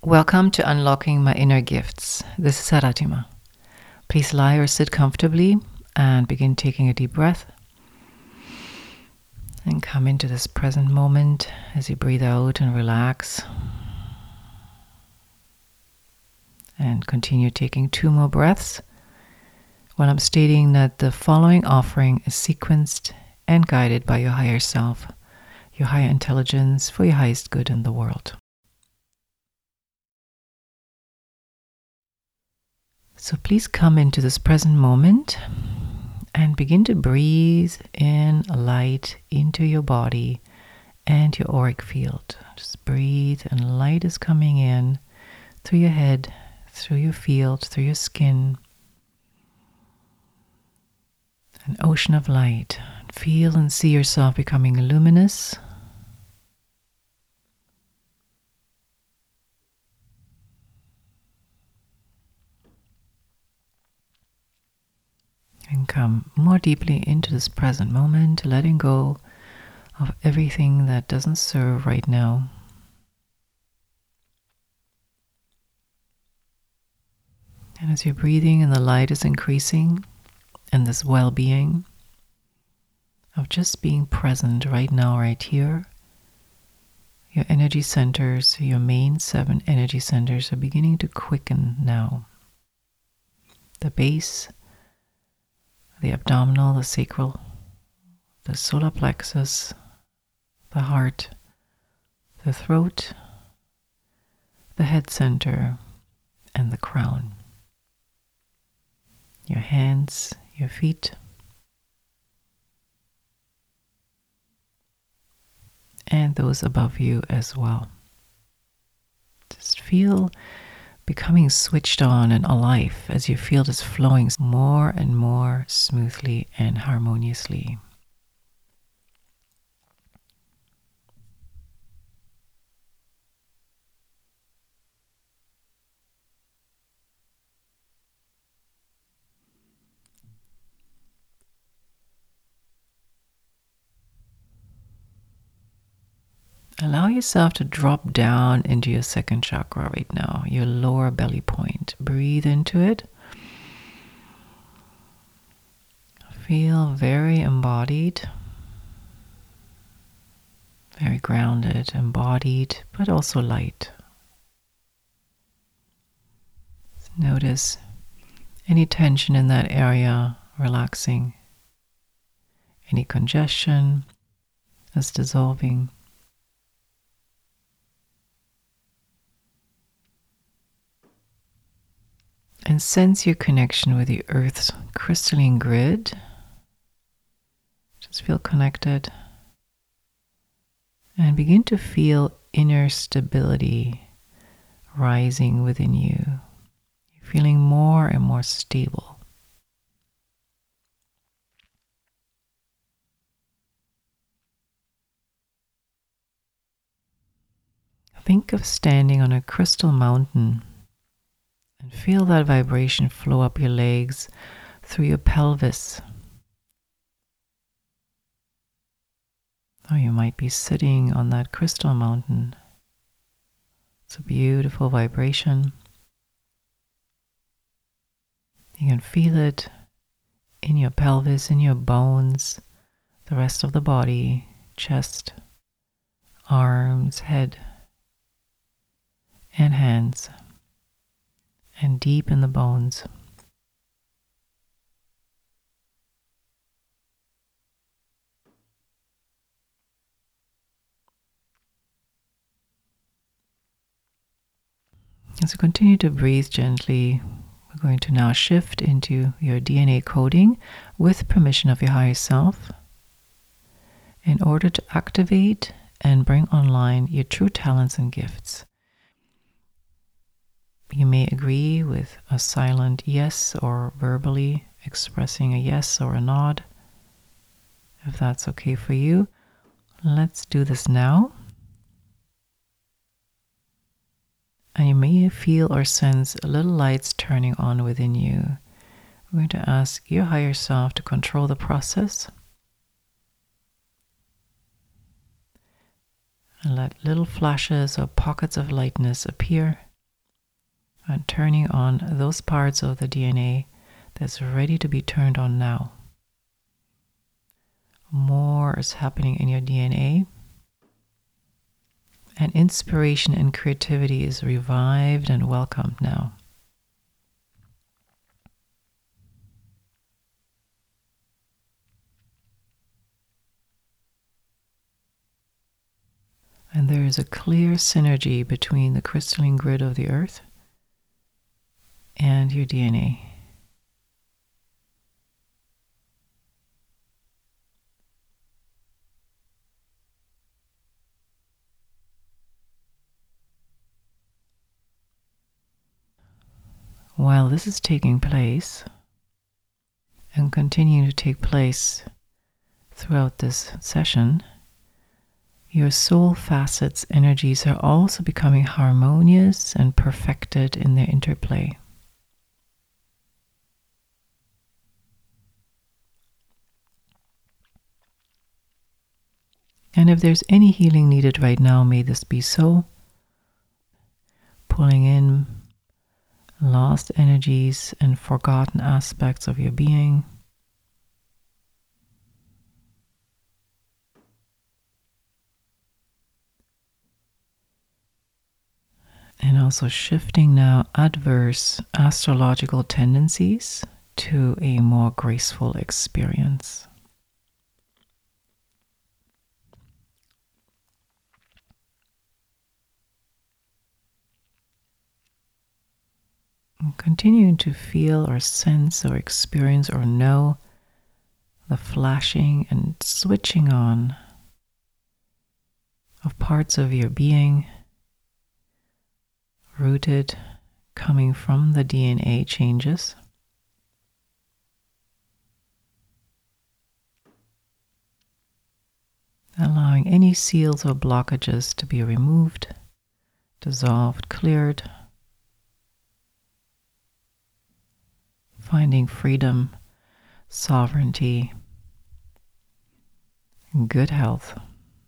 Welcome to Unlocking My Inner Gifts. This is Aratima. Please lie or sit comfortably and begin taking a deep breath. And come into this present moment as you breathe out and relax. And continue taking 2 more breaths while I'm stating that the following offering is sequenced and guided by your higher self, your higher intelligence for your highest good in the world. So please come into this present moment and begin to breathe in light into your body and your auric field. Just breathe and light is coming in through your head, through your field, through your skin. An ocean of light. Feel and see yourself becoming luminous. And come more deeply into this present moment, letting go of everything that doesn't serve right now. And as you're breathing and the light is increasing, and this well-being of just being present right now, right here, your energy centers, your main 7 energy centers are beginning to quicken now. The base, the abdominal, the sacral, the solar plexus, the heart, the throat, the head center, and the crown. Your hands, your feet, and those above you as well. Just feel becoming switched on and alive as you feel this flowing more and more smoothly and harmoniously. Allow yourself to drop down into your 2nd chakra right now, your lower belly point. Breathe into it. Feel very embodied, very grounded, embodied, but also light. Notice any tension in that area relaxing, any congestion is dissolving. And sense your connection with the Earth's crystalline grid. Just feel connected. And begin to feel inner stability rising within you. You're feeling more and more stable. Think of standing on a crystal mountain. And feel that vibration flow up your legs, through your pelvis. Or you might be sitting on that crystal mountain. It's a beautiful vibration. You can feel it in your pelvis, in your bones, the rest of the body, chest, arms, head, and hands. And deep in the bones. As you continue to breathe gently, we're going to now shift into your DNA coding with permission of your higher self in order to activate and bring online your true talents and gifts. You may agree with a silent yes or verbally expressing a yes or a nod. If that's okay for you, let's do this now. And you may feel or sense little lights turning on within you. We're going to ask your higher self to control the process. And let little flashes or pockets of lightness appear and turning on those parts of the DNA that's ready to be turned on now. More is happening in your DNA, and inspiration and creativity is revived and welcomed now. And there is a clear synergy between the crystalline grid of the earth and your DNA. While this is taking place and continuing to take place throughout this session, your soul facets energies are also becoming harmonious and perfected in their interplay. And if there's any healing needed right now, may this be so. Pulling in lost energies and forgotten aspects of your being. And also shifting now adverse astrological tendencies to a more graceful experience. And continuing to feel or sense or experience or know the flashing and switching on of parts of your being rooted, coming from the DNA changes. Allowing any seals or blockages to be removed, dissolved, cleared. Finding freedom, sovereignty, and good health.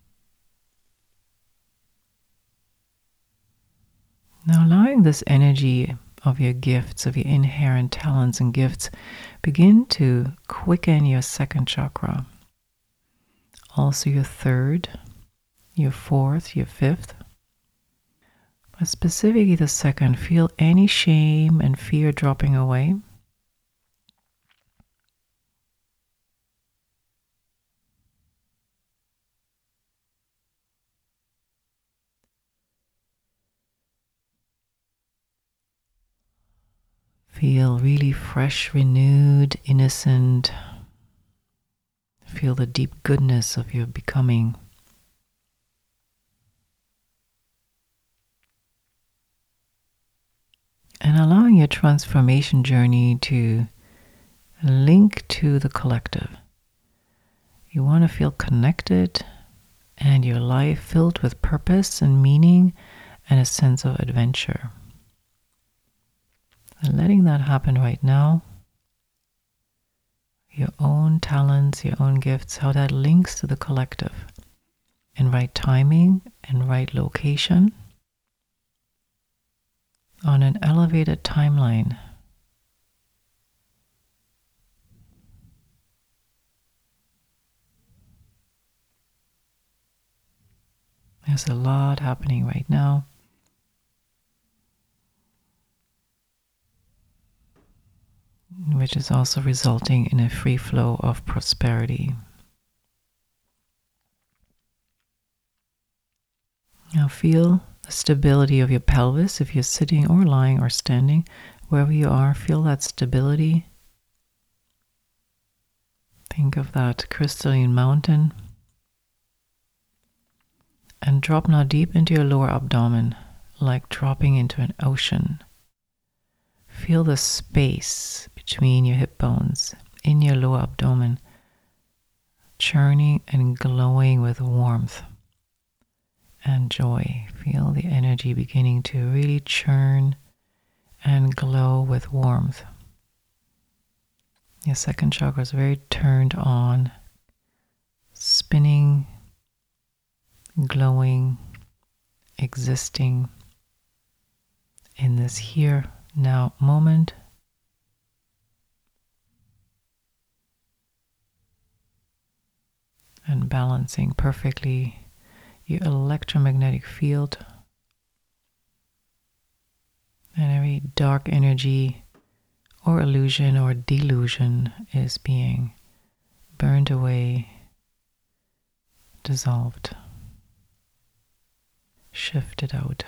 Now allowing this energy of your gifts, of your inherent talents and gifts, begin to quicken your second chakra. Also your third, your fourth, your fifth. But specifically the second, feel any shame and fear dropping away. Feel really fresh, renewed, innocent. Feel the deep goodness of your becoming. And allowing your transformation journey to link to the collective. You want to feel connected and your life filled with purpose and meaning and a sense of adventure. And letting that happen right now, your own talents, your own gifts, how that links to the collective in right timing and right location on an elevated timeline. There's a lot happening right now. Which is also resulting in a free flow of prosperity. Now feel the stability of your pelvis if you're sitting or lying or standing. Wherever you are, feel that stability. Think of that crystalline mountain. And drop now deep into your lower abdomen, like dropping into an ocean. Feel the space between your hip bones in your lower abdomen, churning and glowing with warmth and joy. Feel the energy beginning to really churn and glow with warmth. Your second chakra is very turned on, spinning, glowing, existing, in this here now moment. And balancing perfectly your electromagnetic field. And every dark energy or illusion or delusion is being burned away, dissolved, shifted out.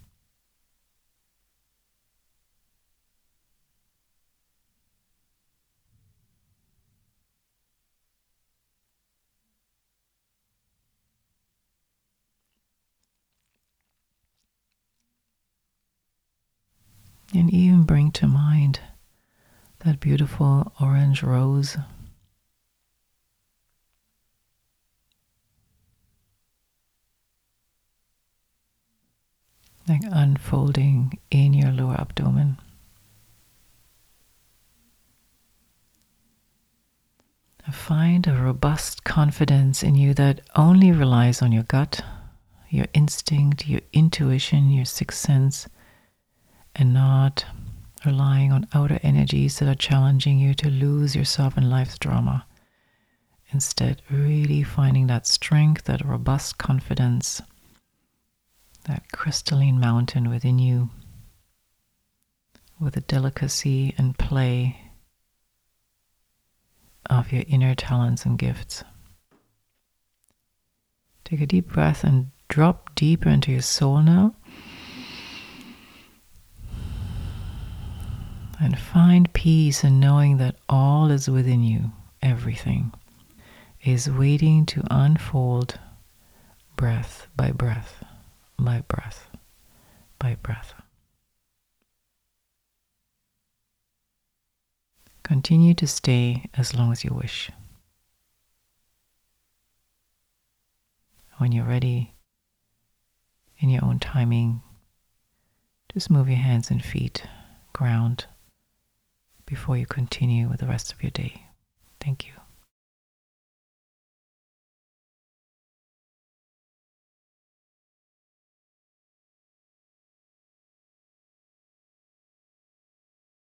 And even bring to mind that beautiful orange rose. Like unfolding in your lower abdomen. Find a robust confidence in you that only relies on your gut, your instinct, your intuition, your sixth sense, and not relying on outer energies that are challenging you to lose yourself in life's drama. Instead, really finding that strength, that robust confidence, that crystalline mountain within you, with the delicacy and play of your inner talents and gifts. Take a deep breath and drop deeper into your soul now. And find peace in knowing that all is within you, everything is waiting to unfold breath by breath, by breath, by breath. Continue to stay as long as you wish. When you're ready, in your own timing, just move your hands and feet, ground, before you continue with the rest of your day. Thank you.